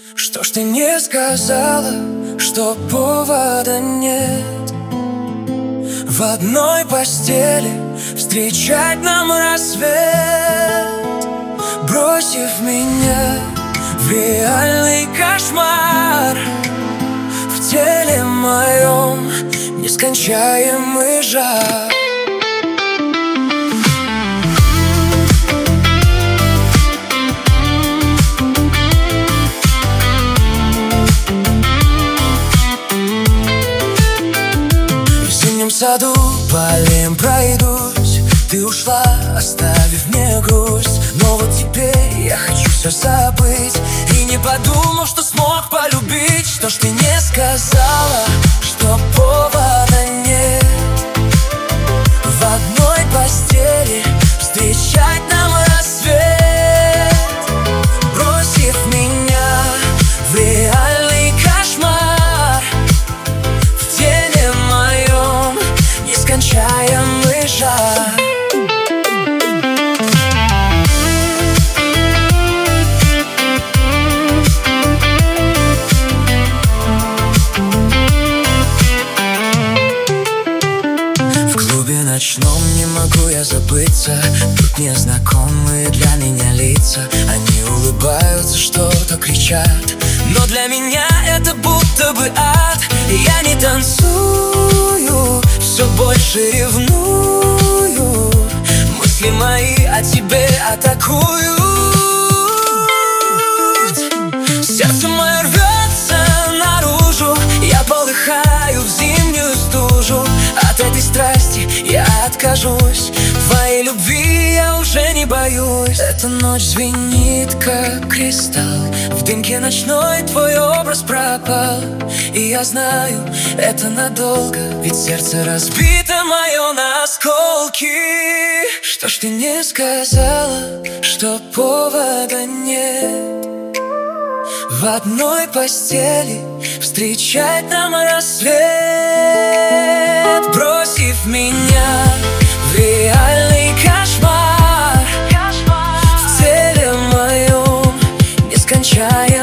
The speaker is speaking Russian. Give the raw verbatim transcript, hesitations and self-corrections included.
Что ж ты не сказала, что повода нет в одной постели встречать нам рассвет, бросив меня в реальный кошмар, в теле моем нескончаемый жар. В саду полем пройдусь, ты ушла, оставив мне грусть. Но вот теперь я хочу все забыть и не подумал, что смог полюбить. Что ж ты не сказала, что повода нет в одной постели встречать нам рассвет, бросив меня в реальный кошмар, в теле моем нескончаемый жар. В клубе ночном не могу я забыться. Тут незнакомые для меня лица. Они улыбаются, что-то кричат, но для меня это будто бы ад. Я не танцую, все больше ревную. Мысли мои о тебе атакуют. Сердце мое рвется наружу, я полыхаю в зимнюю стужу. От этой страсти я откажусь, твоей любви я уже не боюсь. Эта ночь звенит, как кристалл, в дымке ночной твой образ пропал. И я знаю, это надолго, ведь сердце разбито мое на осколки. Что ж ты не сказала, что повода нет в одной постели встречать нам рассвет, бросив меня в реальный кошмар, в теле моем нескончаемый